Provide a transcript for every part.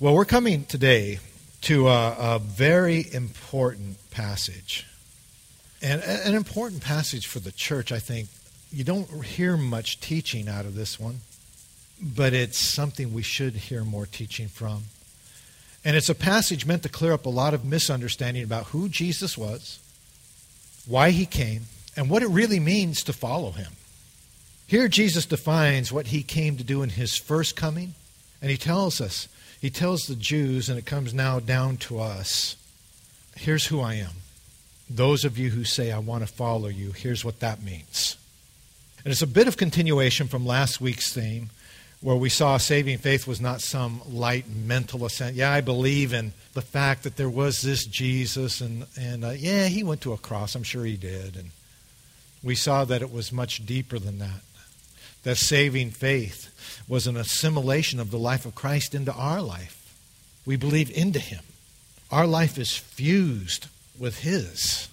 Well, we're coming today to a very important passage. And an important passage for the church, I think. You don't hear much teaching out of this one, but it's something we should hear more teaching from. And it's a passage meant to clear up a lot of misunderstanding about who Jesus was, why he came, and what it really means to follow him. Here Jesus defines what he came to do in his first coming, and he tells the Jews, and it comes now down to us, here's who I am. Those of you who say, I want to follow you, here's what that means. And it's a bit of continuation from last week's theme, where we saw saving faith was not some light mental assent. Yeah, I believe in the fact that there was this Jesus, and yeah, he went to a cross. I'm sure he did. And we saw that it was much deeper than that. That saving faith was an assimilation of the life of Christ into our life. We believe into him. Our life is fused with his.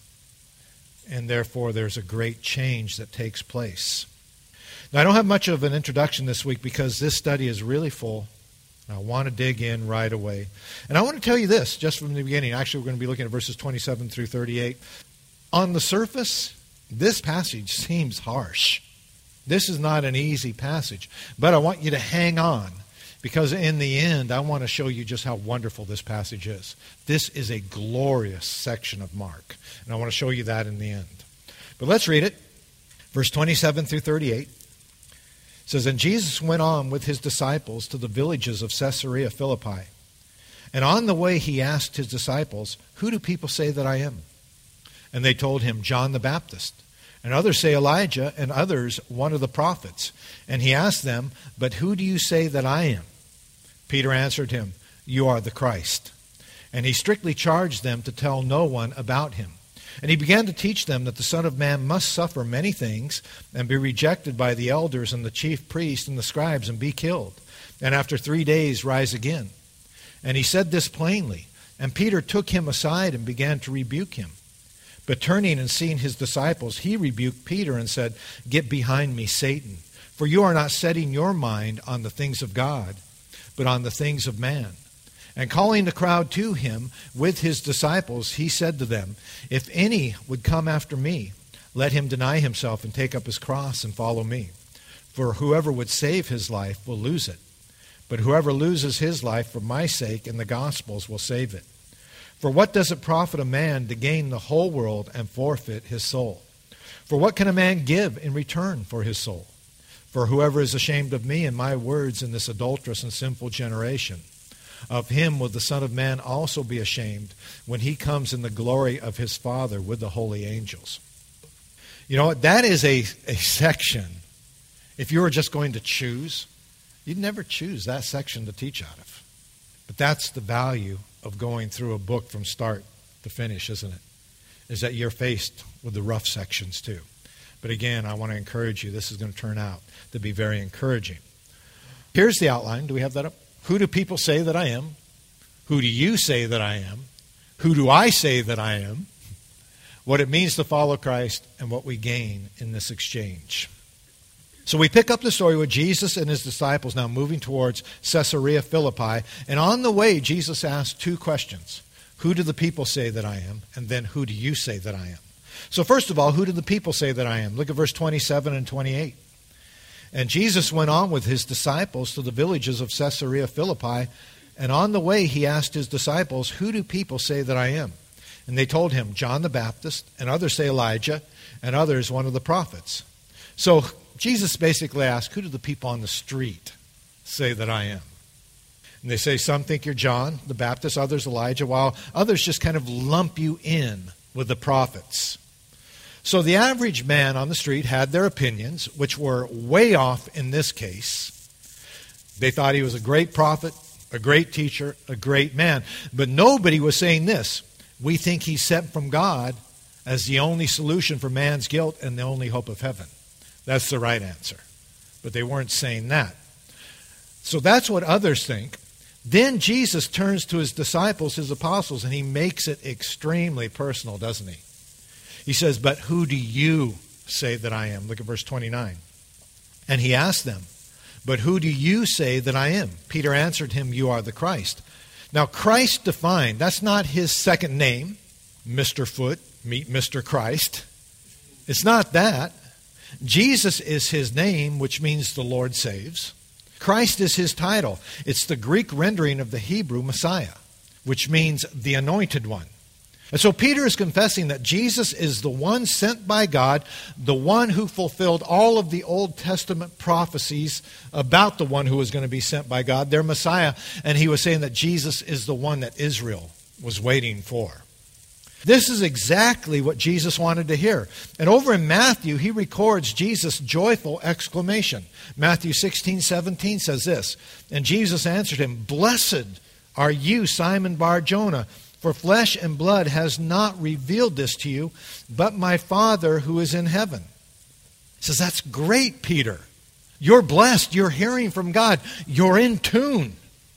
And therefore, there's a great change that takes place. Now, I don't have much of an introduction this week because this study is really full. I want to dig in right away. And I want to tell you this, just from the beginning. Actually, we're going to be looking at verses 27 through 38. On the surface, this passage seems harsh. This is not an easy passage. But I want you to hang on, because in the end, I want to show you just how wonderful this passage is. This is a glorious section of Mark. And I want to show you that in the end. But let's read it. Verse 27 through 38. It says, And Jesus went on with his disciples to the villages of Caesarea Philippi. And on the way he asked his disciples, Who do people say that I am? And they told him, John the Baptist. And others say Elijah, and others one of the prophets. And he asked them, But who do you say that I am? Peter answered him, You are the Christ. And he strictly charged them to tell no one about him. And he began to teach them that the Son of Man must suffer many things, and be rejected by the elders and the chief priests and the scribes, and be killed, and after 3 days rise again. And he said this plainly. And Peter took him aside and began to rebuke him. But turning and seeing his disciples, he rebuked Peter and said, Get behind me, Satan, for you are not setting your mind on the things of God, but on the things of man. And calling the crowd to him with his disciples, he said to them, If any would come after me, let him deny himself and take up his cross and follow me. For whoever would save his life will lose it. But whoever loses his life for my sake and the gospel's will save it. For what does it profit a man to gain the whole world and forfeit his soul? For what can a man give in return for his soul? For whoever is ashamed of me and my words in this adulterous and sinful generation, of him will the Son of Man also be ashamed when he comes in the glory of his Father with the holy angels. You know what? That is a section. If you were just going to choose, you'd never choose that section to teach out of. But that's the value of going through a book from start to finish, isn't it? Is that you're faced with the rough sections too. But again, I want to encourage you. This is going to turn out to be very encouraging. Here's the outline. Do we have that up? Who do people say that I am? Who do you say that I am? Who do I say that I am? What it means to follow Christ and what we gain in this exchange. So we pick up the story with Jesus and his disciples now moving towards Caesarea Philippi. And on the way, Jesus asked two questions. Who do the people say that I am? And then who do you say that I am? So first of all, who do the people say that I am? Look at verse 27 and 28. And Jesus went on with his disciples to the villages of Caesarea Philippi. And on the way, he asked his disciples, Who do people say that I am? And they told him, John the Baptist, and others say Elijah, and others one of the prophets. So Jesus basically asked, who do the people on the street say that I am? And they say some think you're John the Baptist, others Elijah, while others just kind of lump you in with the prophets. So the average man on the street had their opinions, which were way off in this case. They thought he was a great prophet, a great teacher, a great man. But nobody was saying this. We think he's sent from God as the only solution for man's guilt and the only hope of heaven. That's the right answer. But they weren't saying that. So that's what others think. Then Jesus turns to his disciples, his apostles, and he makes it extremely personal, doesn't he? He says, But who do you say that I am? Look at verse 29. And he asked them, But who do you say that I am? Peter answered him, you are the Christ. Now Christ defined, that's not his second name, Mr. Foot, meet Mr. Christ. It's not that. Jesus is his name, which means the Lord saves. Christ is his title. It's the Greek rendering of the Hebrew Messiah, which means the anointed one. And so Peter is confessing that Jesus is the one sent by God, the one who fulfilled all of the Old Testament prophecies about the one who was going to be sent by God, their Messiah. And he was saying that Jesus is the one that Israel was waiting for. This is exactly what Jesus wanted to hear. And over in Matthew, he records Jesus' joyful exclamation. Matthew 16:17 says this, and Jesus answered him, blessed are you, Simon Bar-Jonah, for flesh and blood has not revealed this to you, but my Father who is in heaven. He says, that's great, Peter. You're blessed. You're hearing from God. You're in tune.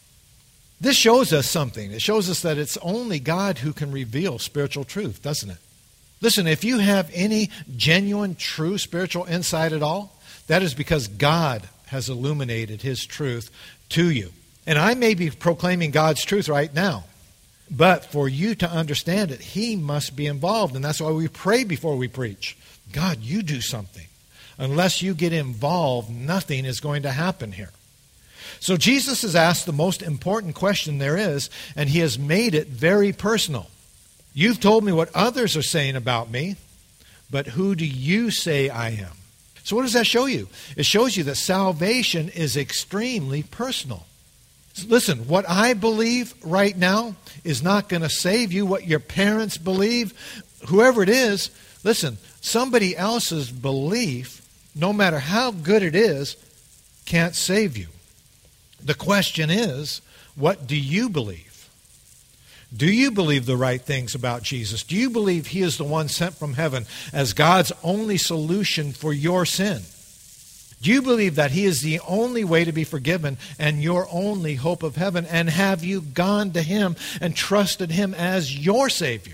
This shows us something. It shows us that it's only God who can reveal spiritual truth, doesn't it? Listen, if you have any genuine, true spiritual insight at all, that is because God has illuminated his truth to you. And I may be proclaiming God's truth right now, but for you to understand it, he must be involved. And that's why we pray before we preach. God, you do something. Unless you get involved, nothing is going to happen here. So Jesus has asked the most important question there is, and he has made it very personal. You've told me what others are saying about me, but who do you say I am? So what does that show you? It shows you that salvation is extremely personal. Listen, what I believe right now is not going to save you. What your parents believe, whoever it is, listen, somebody else's belief, no matter how good it is, can't save you. The question is, what do you believe? Do you believe the right things about Jesus? Do you believe he is the one sent from heaven as God's only solution for your sin? Do you believe that he is the only way to be forgiven and your only hope of heaven? And have you gone to him and trusted him as your Savior?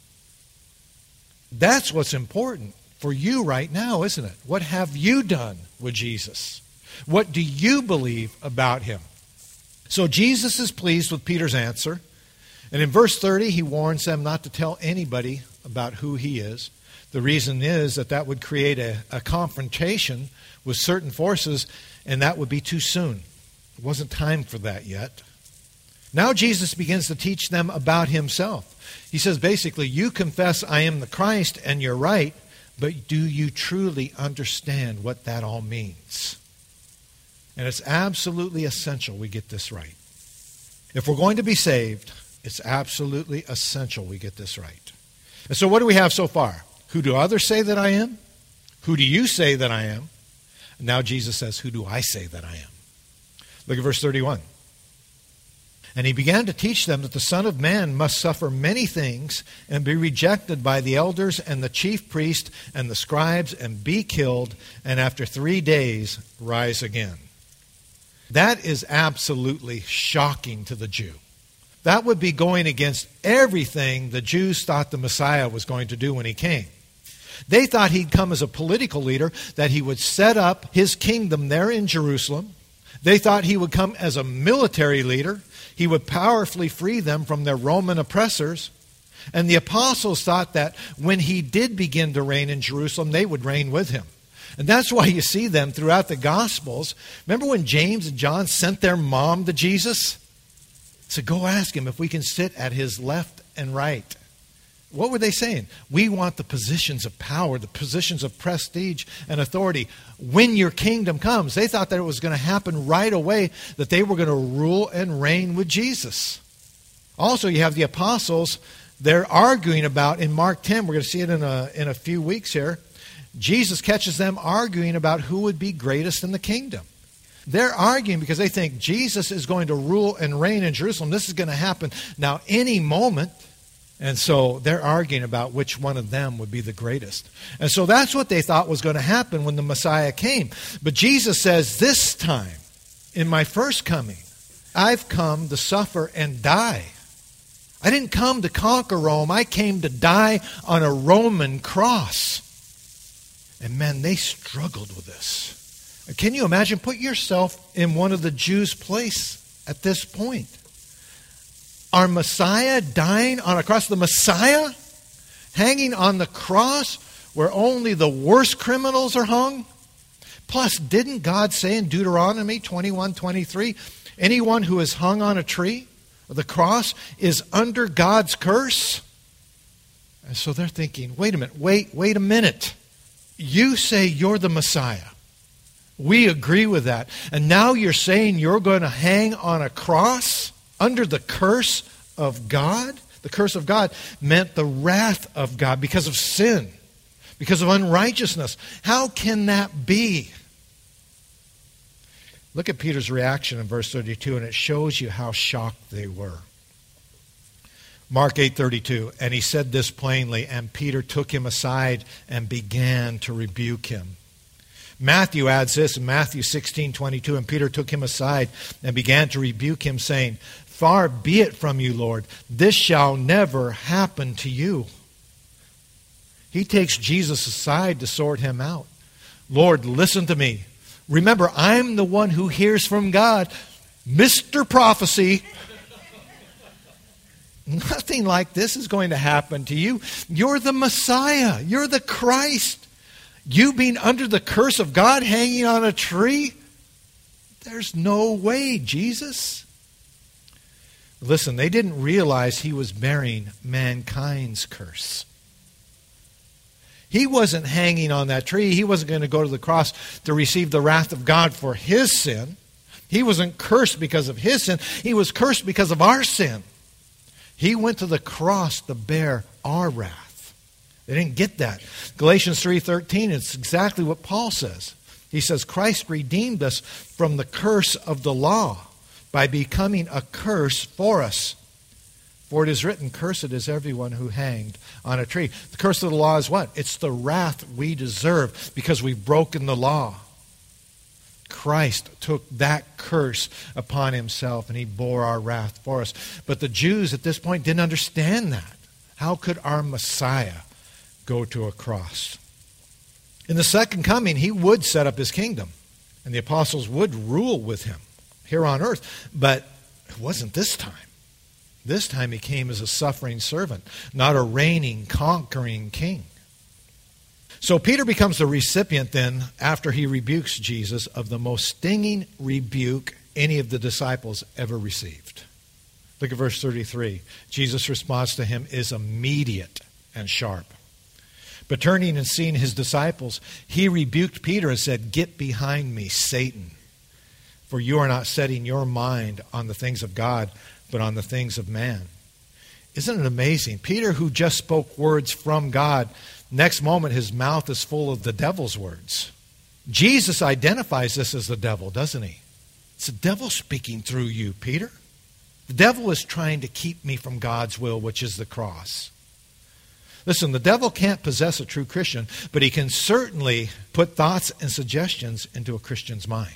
That's what's important for you right now, isn't it? What have you done with Jesus? What do you believe about him? So Jesus is pleased with Peter's answer. And in verse 30, he warns them not to tell anybody about who he is. The reason is that would create a confrontation with certain forces, and that would be too soon. It wasn't time for that yet. Now Jesus begins to teach them about himself. He says basically, you confess I am the Christ, and you're right, but do you truly understand what that all means? And it's absolutely essential we get this right. If we're going to be saved, it's absolutely essential we get this right. And so what do we have so far? Who do others say that I am? Who do you say that I am? And now Jesus says, who do I say that I am? Look at verse 31. And he began to teach them that the Son of Man must suffer many things and be rejected by the elders and the chief priests and the scribes and be killed, and after 3 days rise again. That is absolutely shocking to the Jew. That would be going against everything the Jews thought the Messiah was going to do when he came. They thought he'd come as a political leader, that he would set up his kingdom there in Jerusalem. They thought he would come as a military leader. He would powerfully free them from their Roman oppressors. And the apostles thought that when he did begin to reign in Jerusalem, they would reign with him. And that's why you see them throughout the Gospels. Remember when James and John sent their mom to Jesus? Said, go ask him if we can sit at his left and right. What were they saying? We want the positions of power, the positions of prestige and authority when your kingdom comes. They thought that it was going to happen right away, that they were going to rule and reign with Jesus. Also, you have the apostles. They're arguing about, in Mark 10, we're going to see it in a few weeks here, Jesus catches them arguing about who would be greatest in the kingdom. They're arguing because they think Jesus is going to rule and reign in Jerusalem. This is going to happen now any moment. And so they're arguing about which one of them would be the greatest. And so that's what they thought was going to happen when the Messiah came. But Jesus says, this time, in my first coming, I've come to suffer and die. I didn't come to conquer Rome. I came to die on a Roman cross. And man, they struggled with this. Can you imagine? Put yourself in one of the Jews' place at this point. Our Messiah dying on a cross. The Messiah hanging on the cross where only the worst criminals are hung. Plus, didn't God say in Deuteronomy 21:23, anyone who is hung on a tree or the cross is under God's curse? And so they're thinking, wait a minute. You say you're the Messiah. We agree with that. And now you're saying you're going to hang on a cross under the curse of God? The curse of God meant the wrath of God because of sin, because of unrighteousness. How can that be? Look at Peter's reaction in verse 32, and it shows you how shocked they were. Mark 8:32, and he said this plainly, and Peter took him aside and began to rebuke him. Matthew adds this in Matthew 16:22, and Peter took him aside and began to rebuke him, saying, far be it from you, Lord, this shall never happen to you. He takes Jesus aside to sort him out. Lord, listen to me. Remember, I'm the one who hears from God. Mr. Prophecy. Nothing like this is going to happen to you. You're the Messiah. You're the Christ. You being under the curse of God, hanging on a tree? There's no way, Jesus. Listen, they didn't realize he was bearing mankind's curse. He wasn't hanging on that tree. He wasn't going to go to the cross to receive the wrath of God for his sin. He wasn't cursed because of his sin. He was cursed because of our sin. He went to the cross to bear our wrath. They didn't get that. Galatians 3:13, it's exactly what Paul says. He says, Christ redeemed us from the curse of the law by becoming a curse for us. For it is written, cursed is everyone who hanged on a tree. The curse of the law is what? It's the wrath we deserve because we've broken the law. Christ took that curse upon himself and he bore our wrath for us. But the Jews at this point didn't understand that. How could our Messiah go to a cross? In the second coming, he would set up his kingdom and the apostles would rule with him here on earth. But it wasn't this time. This time he came as a suffering servant, not a reigning, conquering king. So Peter becomes the recipient then, after he rebukes Jesus, of the most stinging rebuke any of the disciples ever received. Look at verse 33. Jesus' response to him is immediate and sharp. But turning and seeing his disciples, he rebuked Peter and said, get behind me, Satan, for you are not setting your mind on the things of God, but on the things of man. Isn't it amazing? Peter, who just spoke words from God, next moment his mouth is full of the devil's words. Jesus identifies this as the devil, doesn't he? It's the devil speaking through you, Peter. The devil is trying to keep me from God's will, which is the cross. Listen, the devil can't possess a true Christian, but he can certainly put thoughts and suggestions into a Christian's mind.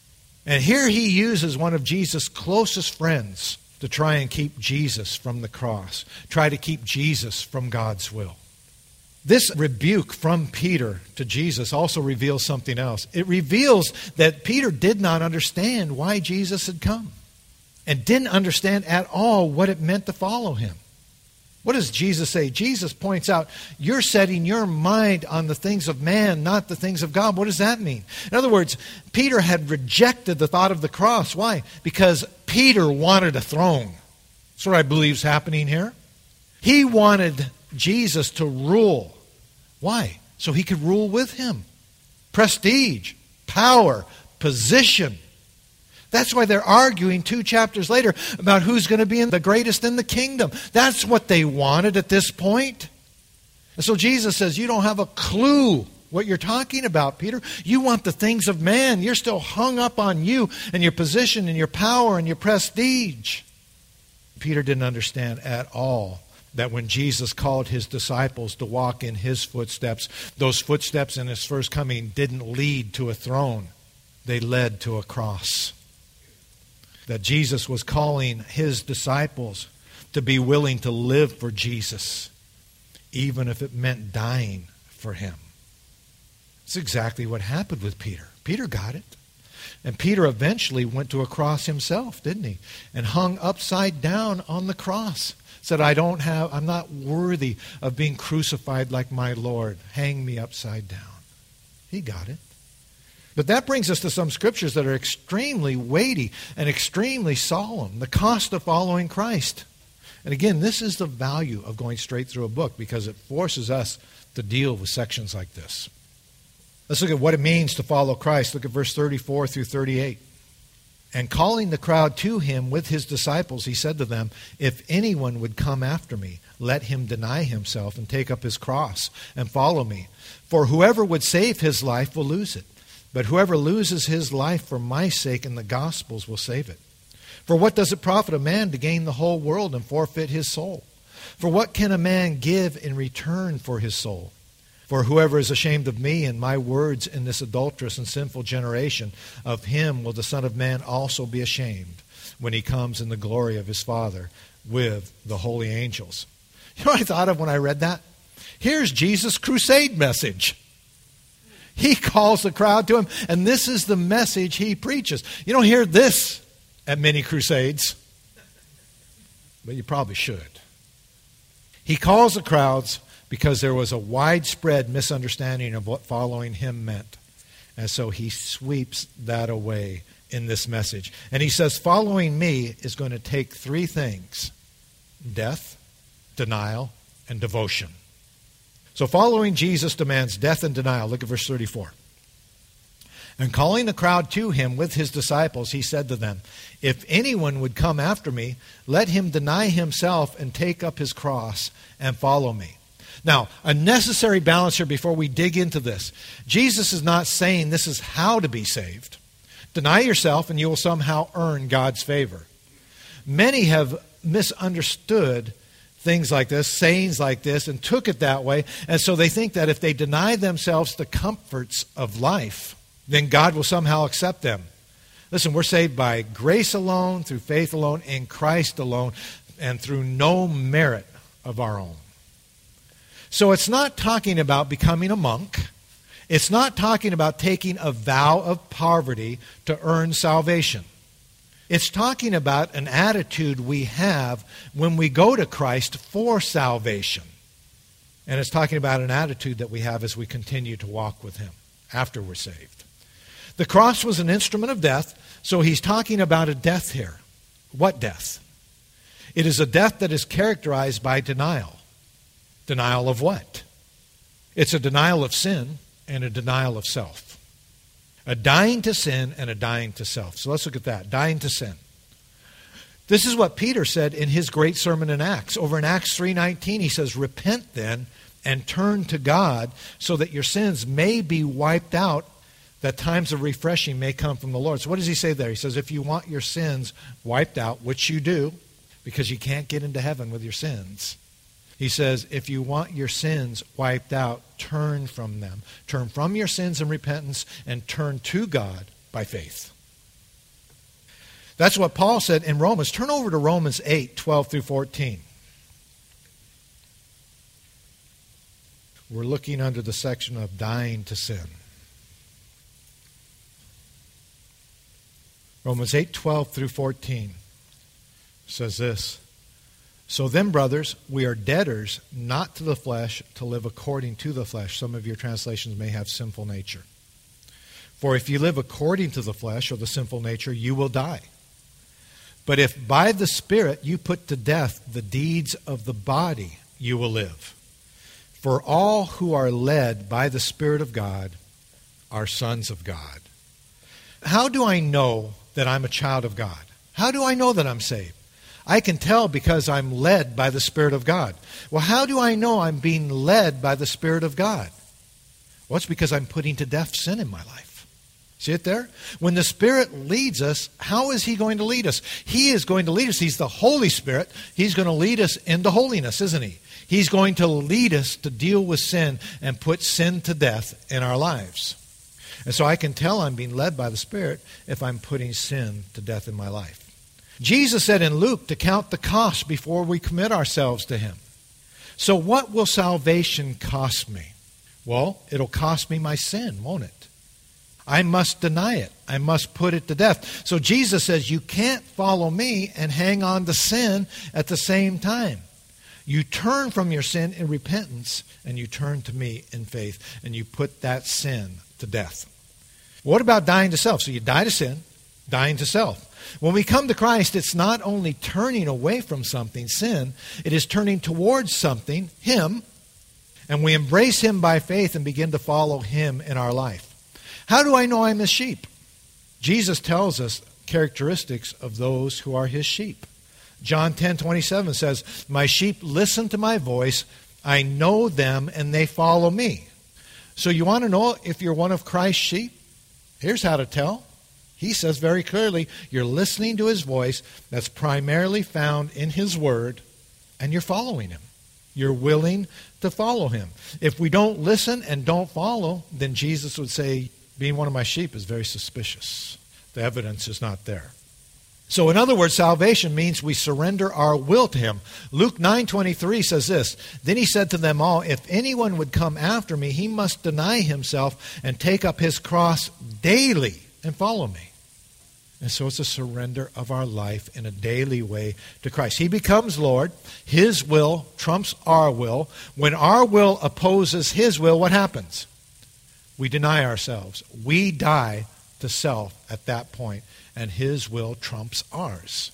And here he uses one of Jesus' closest friends to try and keep Jesus from the cross, try to keep Jesus from God's will. This rebuke from Peter to Jesus also reveals something else. It reveals that Peter did not understand why Jesus had come and didn't understand at all what it meant to follow him. What does Jesus say? Jesus points out, you're setting your mind on the things of man, not the things of God. What does that mean? In other words, Peter had rejected the thought of the cross. Why? Because Peter wanted a throne. That's what I believe is happening here. He wanted Jesus to rule. Why? So he could rule with him. Prestige, power, position. That's why they're arguing 2 chapters later about who's going to be the greatest in the kingdom. That's what they wanted at this point. And so Jesus says, you don't have a clue what you're talking about, Peter. You want the things of man. You're still hung up on you and your position and your power and your prestige. Peter didn't understand at all that when Jesus called his disciples to walk in his footsteps, those footsteps in his first coming didn't lead to a throne. They led to a cross. That Jesus was calling his disciples to be willing to live for Jesus, even if it meant dying for him. It's exactly what happened with Peter. Peter got it. And Peter eventually went to a cross himself, didn't he? And hung upside down on the cross. Said, I'm not worthy of being crucified like my Lord. Hang me upside down. He got it. But that brings us to some scriptures that are extremely weighty and extremely solemn. The cost of following Christ. And again, this is the value of going straight through a book, because it forces us to deal with sections like this. Let's look at what it means to follow Christ. Look at verse 34 through 38. And calling the crowd to him with his disciples, he said to them, if anyone would come after me, let him deny himself and take up his cross and follow me. For whoever would save his life will lose it. But whoever loses his life for my sake and the gospel's will save it. For what does it profit a man to gain the whole world and forfeit his soul? For what can a man give in return for his soul? For whoever is ashamed of me and my words in this adulterous and sinful generation, of him will the Son of Man also be ashamed when he comes in the glory of his Father with the holy angels. You know what I thought of when I read that? Here's Jesus' crusade message. He calls the crowd to him, and this is the message he preaches. You don't hear this at many crusades, but you probably should. He calls the crowds because there was a widespread misunderstanding of what following him meant. And so he sweeps that away in this message. And he says, following me is going to take three things: death, denial, and devotion. So following Jesus demands death and denial. Look at verse 34. And calling the crowd to him with his disciples, he said to them, if anyone would come after me, let him deny himself and take up his cross and follow me. Now, a necessary balance here before we dig into this. Jesus is not saying this is how to be saved. Deny yourself and you will somehow earn God's favor. Many have misunderstood things like this, sayings like this, and took it that way. And so they think that if they deny themselves the comforts of life, then God will somehow accept them. Listen, we're saved by grace alone, through faith alone, in Christ alone, and through no merit of our own. So it's not talking about becoming a monk. It's not talking about taking a vow of poverty to earn salvation. It's talking about an attitude we have when we go to Christ for salvation. And it's talking about an attitude that we have as we continue to walk with him after we're saved. The cross was an instrument of death, so he's talking about a death here. What death? It is a death that is characterized by denial. Denial of what? It's a denial of sin and a denial of self. A dying to sin and a dying to self. So let's look at that. Dying to sin. This is what Peter said in his great sermon in Acts. Over in Acts 3:19, he says, repent then and turn to God so that your sins may be wiped out, that times of refreshing may come from the Lord. So what does he say there? He says, if you want your sins wiped out, which you do, because you can't get into heaven with your sins. He says, if you want your sins wiped out, turn from them. Turn from your sins in repentance and turn to God by faith. That's what Paul said in Romans. Turn over to Romans 8:12 through 14. We're looking under the section of dying to sin. Romans 8:12 through 14 says this. So then, brothers, we are debtors, not to the flesh, to live according to the flesh. Some of your translations may have sinful nature. For if you live according to the flesh or the sinful nature, you will die. But if by the Spirit you put to death the deeds of the body, you will live. For all who are led by the Spirit of God are sons of God. How do I know that I'm a child of God? How do I know that I'm saved? I can tell because I'm led by the Spirit of God. Well, how do I know I'm being led by the Spirit of God? Well, it's because I'm putting to death sin in my life. See it there? When the Spirit leads us, how is He going to lead us? He is going to lead us. He's the Holy Spirit. He's going to lead us into holiness, isn't He? He's going to lead us to deal with sin and put sin to death in our lives. And so I can tell I'm being led by the Spirit if I'm putting sin to death in my life. Jesus said in Luke to count the cost before we commit ourselves to Him. So what will salvation cost me? Well, it'll cost me my sin, won't it? I must deny it. I must put it to death. So Jesus says you can't follow me and hang on to sin at the same time. You turn from your sin in repentance and you turn to me in faith and you put that sin to death. What about dying to self? So you die to sin, dying to self. When we come to Christ, it's not only turning away from something, sin, it is turning towards something, Him, and we embrace Him by faith and begin to follow Him in our life. How do I know I'm His sheep? Jesus tells us characteristics of those who are His sheep. John 10:27 says, my sheep listen to my voice, I know them, and they follow me. So you want to know if you're one of Christ's sheep? Here's how to tell. He says very clearly, you're listening to His voice that's primarily found in His Word, and you're following Him. You're willing to follow Him. If we don't listen and don't follow, then Jesus would say, being one of my sheep is very suspicious. The evidence is not there. So in other words, salvation means we surrender our will to Him. Luke 9:23 says this, then He said to them all, if anyone would come after me, he must deny himself and take up his cross daily and follow me. And so it's a surrender of our life in a daily way to Christ. He becomes Lord. His will trumps our will. When our will opposes His will, what happens? We deny ourselves. We die to self at that point, and His will trumps ours.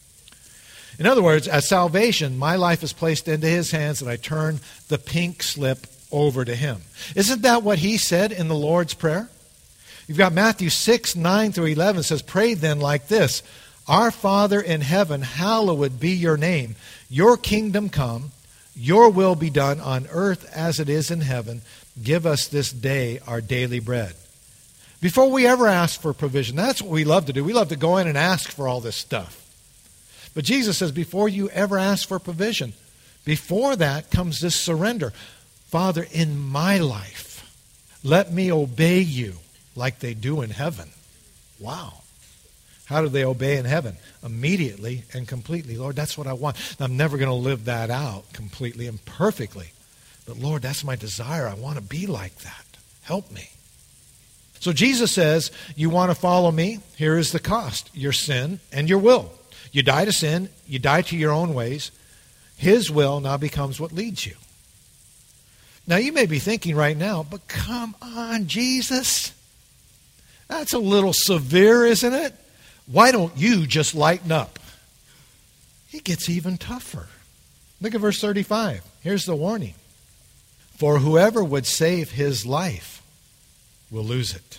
In other words, at salvation, my life is placed into His hands, and I turn the pink slip over to Him. Isn't that what He said in the Lord's Prayer? You've got Matthew 6:9-11 says, pray then like this, our Father in heaven, hallowed be your name. Your kingdom come, your will be done on earth as it is in heaven. Give us this day our daily bread. Before we ever ask for provision, that's what we love to do. We love to go in and ask for all this stuff. But Jesus says, before you ever ask for provision, before that comes this surrender. Father, in my life, let me obey you like they do in heaven. Wow. How do they obey in heaven? Immediately and completely. Lord, that's what I want. I'm never going to live that out completely and perfectly. But Lord, that's my desire. I want to be like that. Help me. So Jesus says, you want to follow me? Here is the cost. Your sin and your will. You die to sin. You die to your own ways. His will now becomes what leads you. Now you may be thinking right now, but come on, Jesus. That's a little severe, isn't it? Why don't you just lighten up? It gets even tougher. Look at verse 35. Here's the warning. For whoever would save his life will lose it.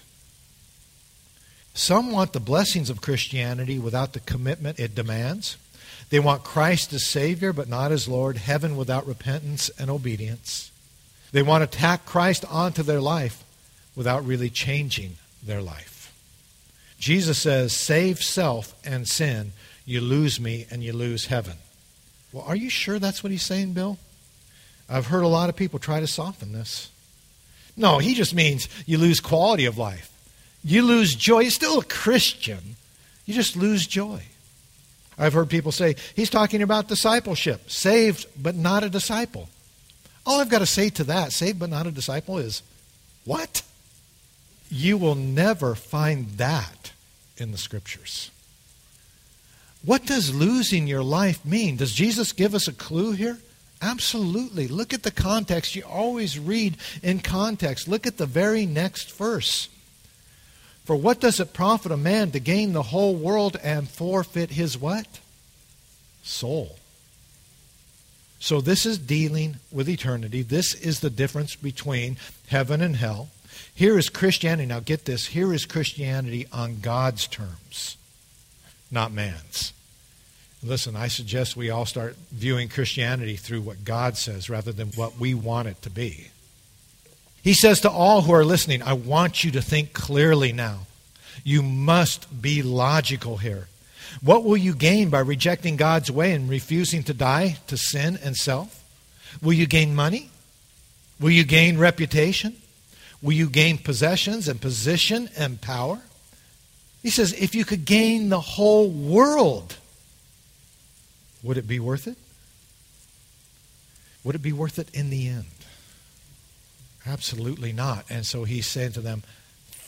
Some want the blessings of Christianity without the commitment it demands. They want Christ as Savior, but not as Lord, heaven without repentance and obedience. They want to tack Christ onto their life without really changing their life. Jesus says, save self and sin, you lose me and you lose heaven. Well, are you sure that's what He's saying, Bill? I've heard a lot of people try to soften this. No, He just means you lose quality of life. You lose joy. You're still a Christian. You just lose joy. I've heard people say, He's talking about discipleship. Saved, but not a disciple. All I've got to say to that, saved but not a disciple, is, what? You will never find that in the Scriptures. What does losing your life mean? Does Jesus give us a clue here? Absolutely. Look at the context. You always read in context. Look at the very next verse. For what does it profit a man to gain the whole world and forfeit his what? Soul. So this is dealing with eternity. This is the difference between heaven and hell. Here is Christianity. Now get this. Here is Christianity on God's terms, not man's. Listen, I suggest we all start viewing Christianity through what God says rather than what we want it to be. He says to all who are listening, I want you to think clearly now. You must be logical here. What will you gain by rejecting God's way and refusing to die to sin and self? Will you gain money? Will you gain reputation? Will you gain possessions and position and power? He says, if you could gain the whole world, would it be worth it? Would it be worth it in the end? Absolutely not. And so He's saying to them,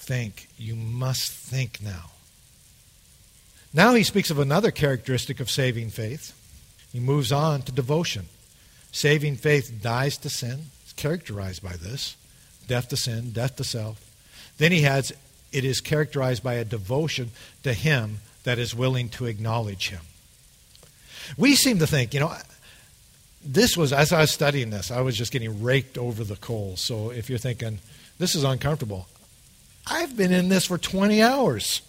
think. You must think now. Now he speaks of another characteristic of saving faith. He moves on to devotion. Saving faith dies to sin. It's characterized by this. Death to sin, death to self. Then he adds, it is characterized by a devotion to him that is willing to acknowledge him. We seem to think, this was, as I was studying this, I was just getting raked over the coals. So if you're thinking, this is uncomfortable, I've been in this for 20 hours.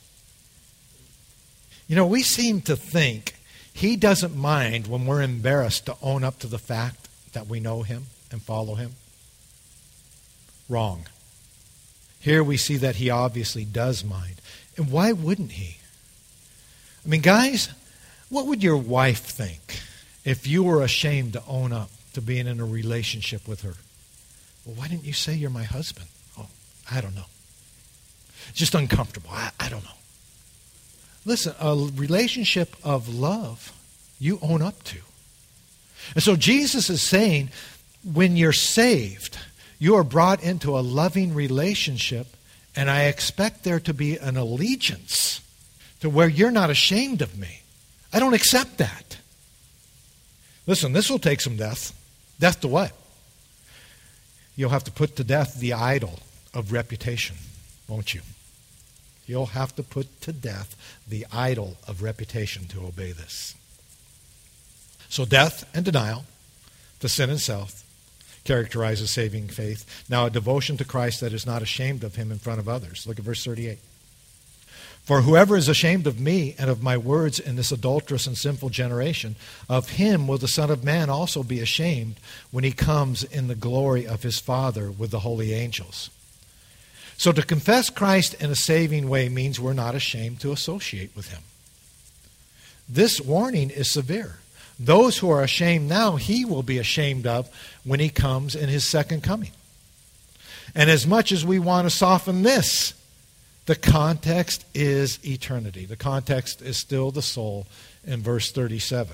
We seem to think he doesn't mind when we're embarrassed to own up to the fact that we know him and follow him. Wrong. Here we see that he obviously does mind. And why wouldn't he? Guys, what would your wife think if you were ashamed to own up to being in a relationship with her? Well, why didn't you say you're my husband? Oh, I don't know. Just uncomfortable. I don't know. Listen, a relationship of love you own up to. And so Jesus is saying, when you're saved, you are brought into a loving relationship, and I expect there to be an allegiance to where you're not ashamed of me. I don't accept that. Listen, this will take some death. Death to what? You'll have to put to death the idol of reputation, won't you? You'll have to put to death the idol of reputation to obey this. So death and denial to sin and self characterizes saving faith. Now a devotion to Christ that is not ashamed of him in front of others. Look at verse 38. For whoever is ashamed of me and of my words in this adulterous and sinful generation, of him will the Son of Man also be ashamed when he comes in the glory of his Father with the holy angels. So to confess Christ in a saving way means we're not ashamed to associate with him. This warning is severe. Those who are ashamed now, he will be ashamed of when he comes in his second coming. And as much as we want to soften this, the context is eternity. The context is still the soul in verse 37.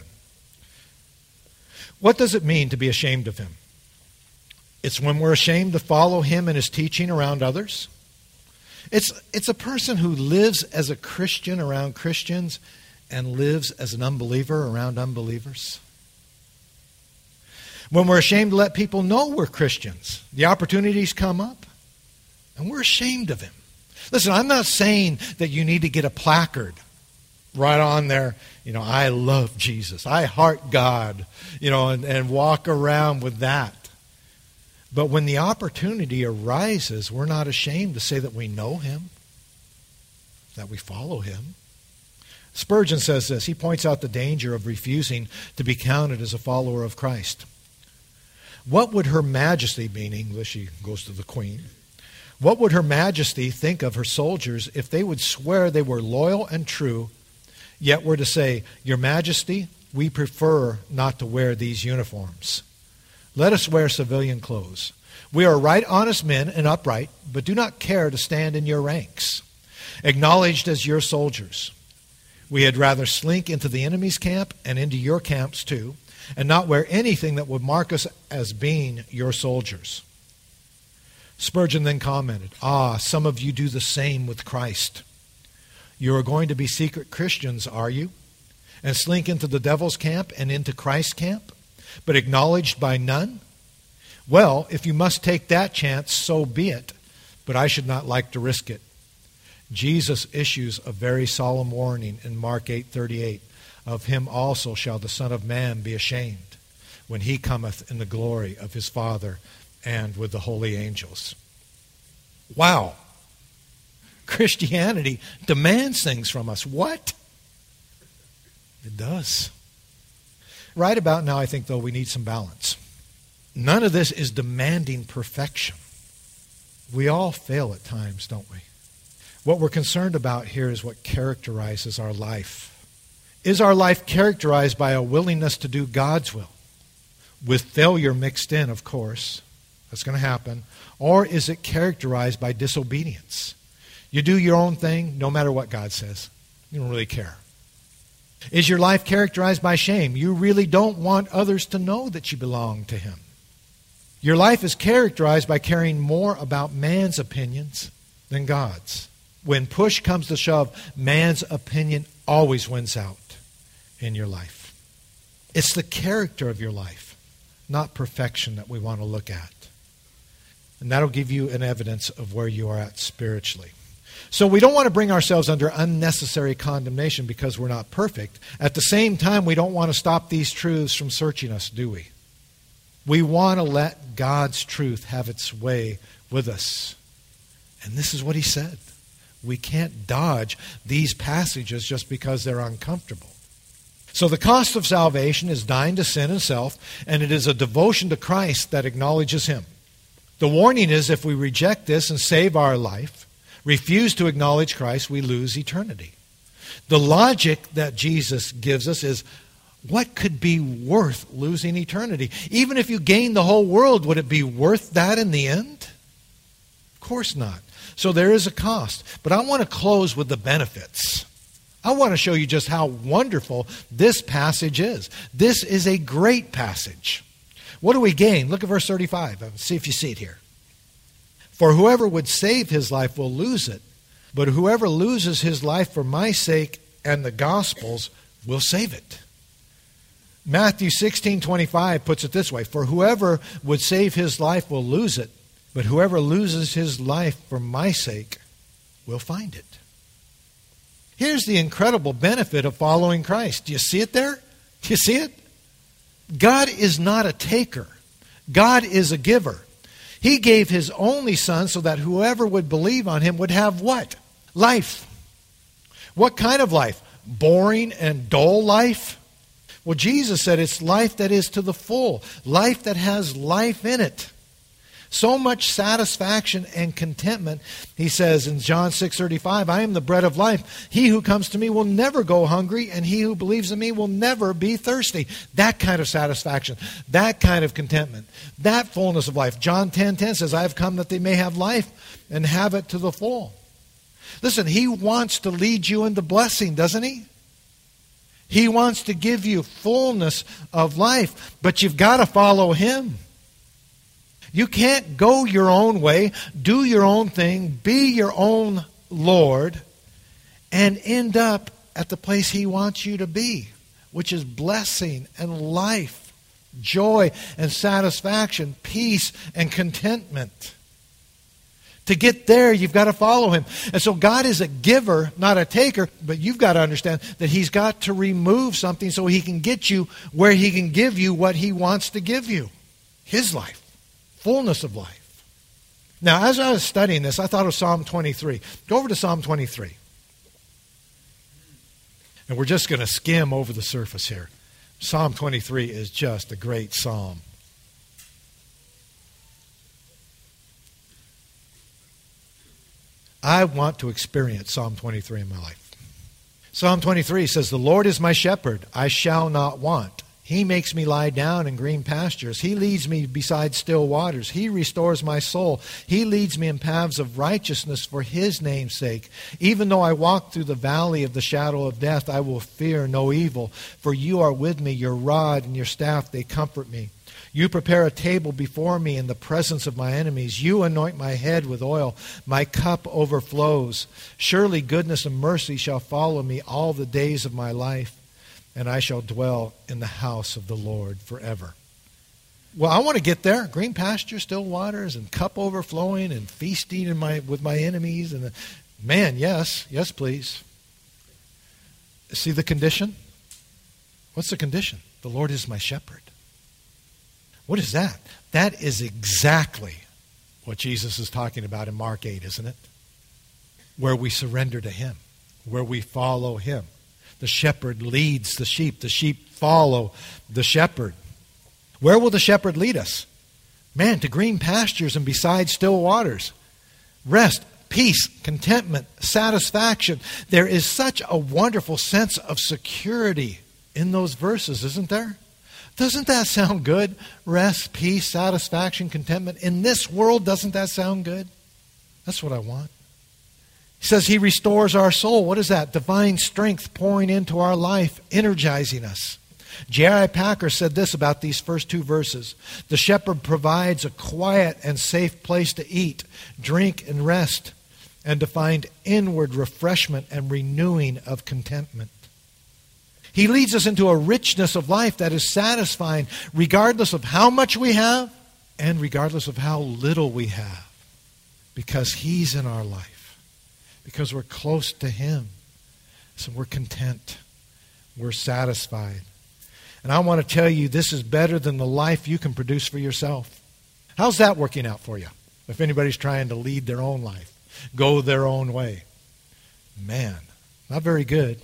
What does it mean to be ashamed of him? It's when we're ashamed to follow him and his teaching around others. It's a person who lives as a Christian around Christians and lives as an unbeliever around unbelievers. When we're ashamed to let people know we're Christians, the opportunities come up, and we're ashamed of him. Listen, I'm not saying that you need to get a placard right on there, I love Jesus, I heart God, and walk around with that. But when the opportunity arises, we're not ashamed to say that we know him, that we follow him. Spurgeon says this. He points out the danger of refusing to be counted as a follower of Christ. What would Her Majesty, being English, he goes to the Queen, what would Her Majesty think of her soldiers if they would swear they were loyal and true, yet were to say, Your Majesty, we prefer not to wear these uniforms. Let us wear civilian clothes. We are right honest men and upright, but do not care to stand in your ranks, acknowledged as your soldiers. We had rather slink into the enemy's camp and into your camps too, and not wear anything that would mark us as being your soldiers. Spurgeon then commented, some of you do the same with Christ. You are going to be secret Christians, are you? And slink into the devil's camp and into Christ's camp, but acknowledged by none? Well, if you must take that chance, so be it, but I should not like to risk it. Jesus issues a very solemn warning in Mark 8:38. Of him also shall the Son of Man be ashamed when he cometh in the glory of his Father and with the holy angels. Wow. Christianity demands things from us. What? It does. Right about now, I think, though, we need some balance. None of this is demanding perfection. We all fail at times, don't we? What we're concerned about here is what characterizes our life. Is our life characterized by a willingness to do God's will? With failure mixed in, of course. That's going to happen. Or is it characterized by disobedience? You do your own thing no matter what God says. You don't really care. Is your life characterized by shame? You really don't want others to know that you belong to him. Your life is characterized by caring more about man's opinions than God's. When push comes to shove, man's opinion always wins out in your life. It's the character of your life, not perfection, that we want to look at. And that'll give you an evidence of where you are at spiritually. So we don't want to bring ourselves under unnecessary condemnation because we're not perfect. At the same time, we don't want to stop these truths from searching us, do we? We want to let God's truth have its way with us. And this is what he said. We can't dodge these passages just because they're uncomfortable. So the cost of salvation is dying to sin and self, and it is a devotion to Christ that acknowledges him. The warning is if we reject this and save our life, refuse to acknowledge Christ, we lose eternity. The logic that Jesus gives us is, what could be worth losing eternity? Even if you gain the whole world, would it be worth that in the end? Of course not. So there is a cost. But I want to close with the benefits. I want to show you just how wonderful this passage is. This is a great passage. What do we gain? Look at verse 35. See if you see it here. For whoever would save his life will lose it, but whoever loses his life for my sake and the gospel's will save it. Matthew 16:25 puts it this way. For whoever would save his life will lose it, but whoever loses his life for my sake will find it. Here's the incredible benefit of following Christ. Do you see it there? Do you see it? God is not a taker. God is a giver. He gave his only Son so that whoever would believe on him would have what? Life. What kind of life? Boring and dull life? Well, Jesus said it's life that is to the full. Life that has life in it. So much satisfaction and contentment. He says in John 6:35, I am the bread of life. He who comes to me will never go hungry, and he who believes in me will never be thirsty. That kind of satisfaction, that kind of contentment, that fullness of life. John 10:10 says, I have come that they may have life and have it to the full. Listen, he wants to lead you into blessing, doesn't he? He wants to give you fullness of life, but you've got to follow him. You can't go your own way, do your own thing, be your own Lord, and end up at the place he wants you to be, which is blessing and life, joy and satisfaction, peace and contentment. To get there, you've got to follow him. And so God is a giver, not a taker, but you've got to understand that he's got to remove something so he can get you where he can give you what he wants to give you, his life. Fullness of life. Now, as I was studying this, I thought of Psalm 23. Go over to Psalm 23. And we're just going to skim over the surface here. Psalm 23 is just a great psalm. I want to experience Psalm 23 in my life. Psalm 23 says, the Lord is my shepherd, I shall not want. He makes me lie down in green pastures. He leads me beside still waters. He restores my soul. He leads me in paths of righteousness for his name's sake. Even though I walk through the valley of the shadow of death, I will fear no evil. For you are with me, your rod and your staff, they comfort me. You prepare a table before me in the presence of my enemies. You anoint my head with oil. My cup overflows. Surely goodness and mercy shall follow me all the days of my life, and I shall dwell in the house of the Lord forever. Well, I want to get there. Green pasture, still waters, and cup overflowing, and feasting with my enemies. And man, yes, please. See the condition? What's the condition? The Lord is my shepherd. What is that? That is exactly what Jesus is talking about in Mark 8, isn't it? Where we surrender to him, where we follow him. The shepherd leads the sheep. The sheep follow the shepherd. Where will the shepherd lead us? Man, to green pastures and beside still waters. Rest, peace, contentment, satisfaction. There is such a wonderful sense of security in those verses, isn't there? Doesn't that sound good? Rest, peace, satisfaction, contentment. In this world, doesn't that sound good? That's what I want. He says he restores our soul. What is that? Divine strength pouring into our life, energizing us. J.I. Packer said this about these first two verses. The shepherd provides a quiet and safe place to eat, drink, and rest. and to find inward refreshment and renewing of contentment. He leads us into a richness of life that is satisfying regardless of how much we have and regardless of how little we have, because He's in our life, because we're close to Him. So we're content. We're satisfied. And I want to tell you, this is better than the life you can produce for yourself. How's that working out for you? If anybody's trying to lead their own life, go their own way. Man, not very good.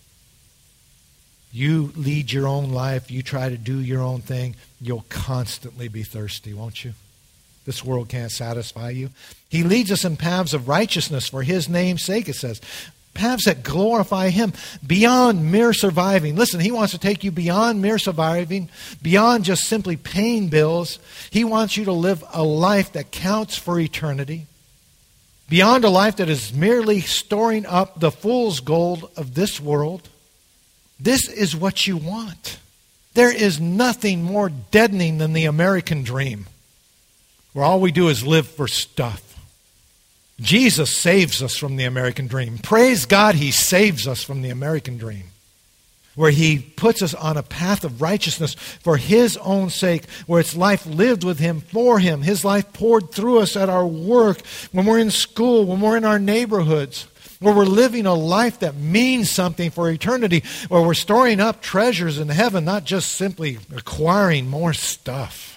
You lead your own life, you try to do your own thing, you'll constantly be thirsty, won't you? This world can't satisfy you. He leads us in paths of righteousness for His name's sake, it says. Paths that glorify Him beyond mere surviving. Listen, He wants to take you beyond mere surviving, beyond just simply paying bills. He wants you to live a life that counts for eternity, beyond a life that is merely storing up the fool's gold of this world. This is what you want. There is nothing more deadening than the American dream, where all we do is live for stuff. Jesus saves us from the American dream. Praise God, He saves us from the American dream, where He puts us on a path of righteousness for His own sake, where it's life lived with Him, for Him, His life poured through us at our work, when we're in school, when we're in our neighborhoods, where we're living a life that means something for eternity, where we're storing up treasures in heaven, not just simply acquiring more stuff.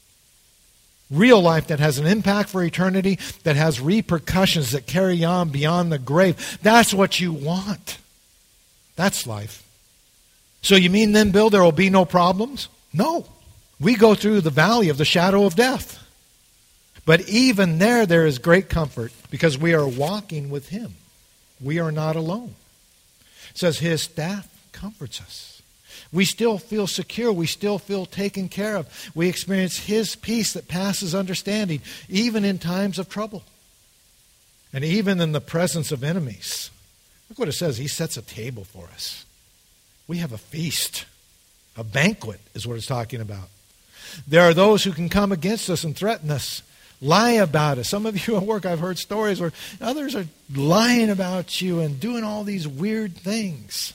Real life that has an impact for eternity, that has repercussions that carry on beyond the grave. That's what you want. That's life. So you mean then, Bill, there will be no problems? No. We go through the valley of the shadow of death. But even there is great comfort because we are walking with Him. We are not alone. It says His staff comforts us. We still feel secure. We still feel taken care of. We experience His peace that passes understanding, even in times of trouble. And even in the presence of enemies. Look what it says. He sets a table for us. We have a feast. A banquet is what it's talking about. There are those who can come against us and threaten us, lie about us. Some of you at work, I've heard stories where others are lying about you and doing all these weird things.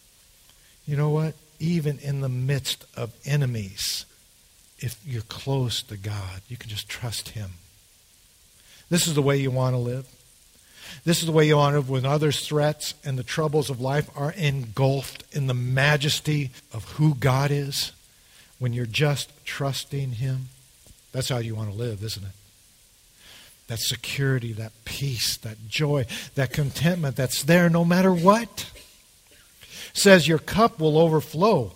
You know what? Even in the midst of enemies, if you're close to God, you can just trust Him. This is the way you want to live. This is the way you want to live when others' threats and the troubles of life are engulfed in the majesty of who God is. When you're just trusting Him, that's how you want to live, isn't it? That security, that peace, that joy, that contentment that's there no matter what. Says your cup will overflow.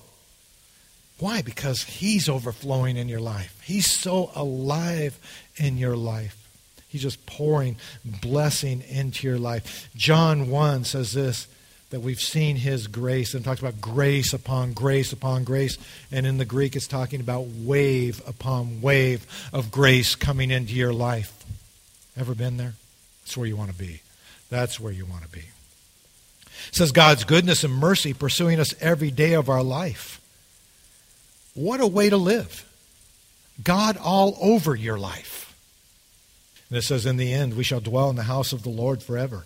Why? Because He's overflowing in your life. He's so alive in your life. He's just pouring blessing into your life. John 1 says this, that we've seen His grace, and talks about grace upon grace upon grace. And in the Greek, it's talking about wave upon wave of grace coming into your life. Ever been there? That's where you want to be. That's where you want to be. It says God's goodness and mercy pursuing us every day of our life. What a way to live. God all over your life. And it says in the end, we shall dwell in the house of the Lord forever.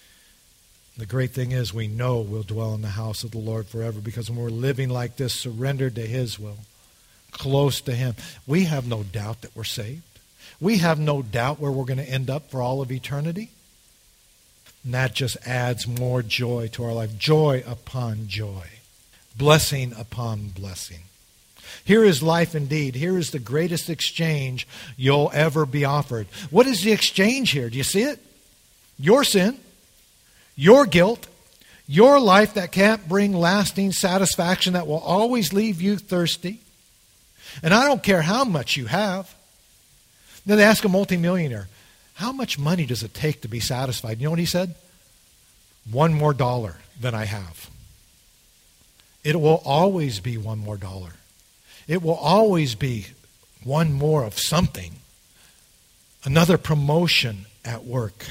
The great thing is we know we'll dwell in the house of the Lord forever, because when we're living like this, surrendered to His will, close to Him, we have no doubt that we're saved. We have no doubt where we're going to end up for all of eternity. And that just adds more joy to our life. Joy upon joy. Blessing upon blessing. Here is life indeed. Here is the greatest exchange you'll ever be offered. What is the exchange here? Do you see it? Your sin, your guilt, your life that can't bring lasting satisfaction, that will always leave you thirsty. And I don't care how much you have. Then they ask a multimillionaire, how much money does it take to be satisfied? You know what he said? $1 more than I have. It will always be $1 more. It will always be one more of something. Another promotion at work.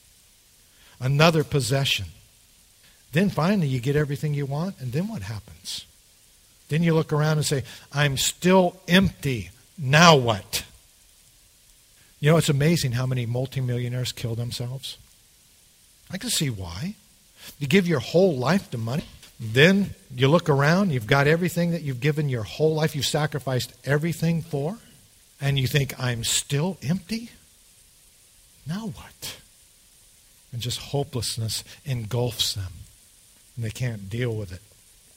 Another possession. Then finally you get everything you want, and then what happens? Then you look around and say, I'm still empty. Now what? You know, it's amazing how many multimillionaires kill themselves. I can see why. You give your whole life to money. Then you look around, you've got everything that you've given your whole life, you've sacrificed everything for, and you think, I'm still empty? Now what? And just hopelessness engulfs them, and they can't deal with it.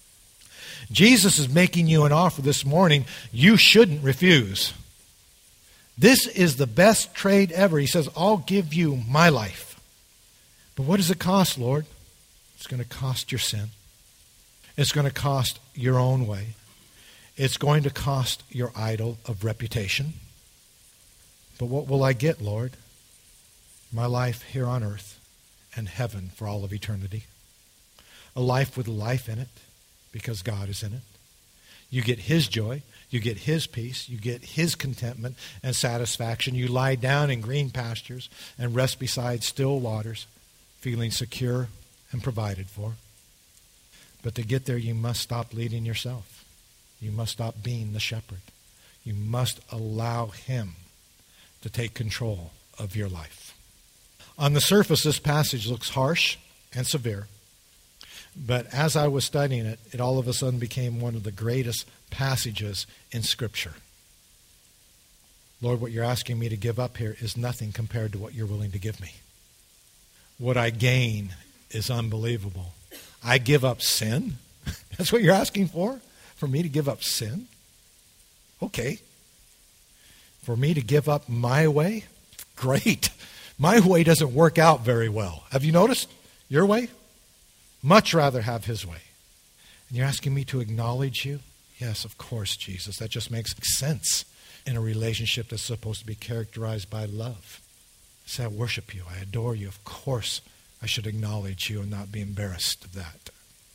Jesus is making you an offer this morning you shouldn't refuse. This is the best trade ever. He says, I'll give you my life. But what does it cost, Lord? It's going to cost your sin. It's going to cost your own way. It's going to cost your idol of reputation. But what will I get, Lord? My life here on earth and heaven for all of eternity. A life with life in it because God is in it. You get His joy. You get His peace. You get His contentment and satisfaction. You lie down in green pastures and rest beside still waters, feeling secure and provided for. But to get there, you must stop leading yourself. You must stop being the shepherd. You must allow Him to take control of your life. On the surface, this passage looks harsh and severe. But as I was studying it, it all of a sudden became one of the greatest passages in Scripture. Lord, what you're asking me to give up here is nothing compared to what you're willing to give me. What I gain is unbelievable. I give up sin? That's what you're asking for? For me to give up sin? Okay. For me to give up my way? Great. My way doesn't work out very well. Have you noticed? Your way? Much rather have His way. And you're asking me to acknowledge you? Yes, of course, Jesus. That just makes sense in a relationship that's supposed to be characterized by love. Say, I worship you. I adore you. Of course, I should acknowledge you and not be embarrassed of that.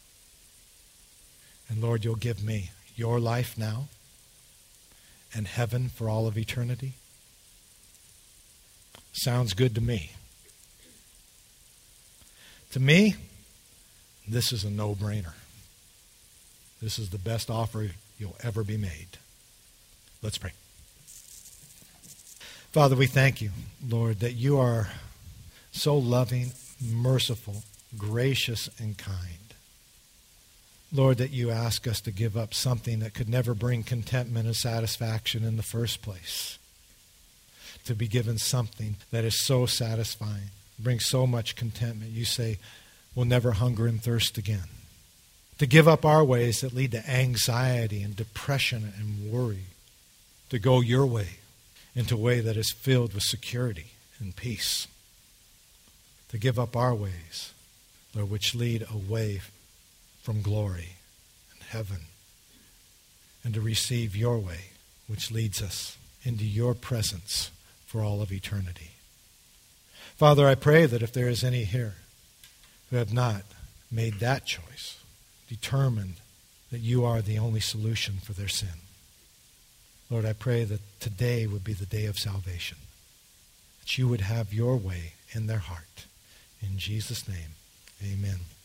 And Lord, you'll give me your life now and heaven for all of eternity. Sounds good to me. To me, this is a no-brainer. This is the best offer you'll ever be made. Let's pray. Father, we thank you, Lord, that you are so loving, merciful, gracious, and kind. Lord, that you ask us to give up something that could never bring contentment and satisfaction in the first place. To be given something that is so satisfying, brings so much contentment. You say, we'll never hunger and thirst again. To give up our ways that lead to anxiety and depression and worry. To go your way into a way that is filled with security and peace. To give up our ways, Lord, which lead away from glory and heaven. And to receive your way, which leads us into your presence for all of eternity. Father, I pray that if there is any here who have not made that choice, determined that you are the only solution for their sin, Lord, I pray that today would be the day of salvation, that you would have your way in their heart. In Jesus' name, amen.